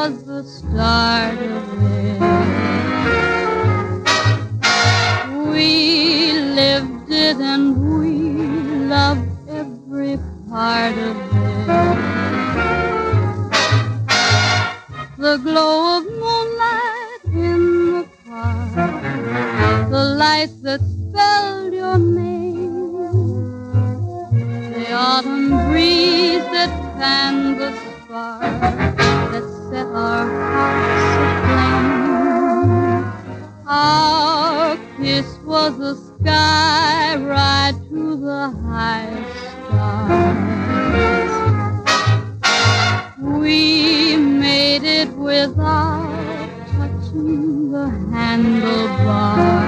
was the start of it. We lived it and we loved every part of it. The glow of moonlight in the park, the lights that spelled your name, the autumn breeze that fanned the spark that set our hearts aflame. Our kiss was a sky ride to the highest stars. We made it without touching the handlebars.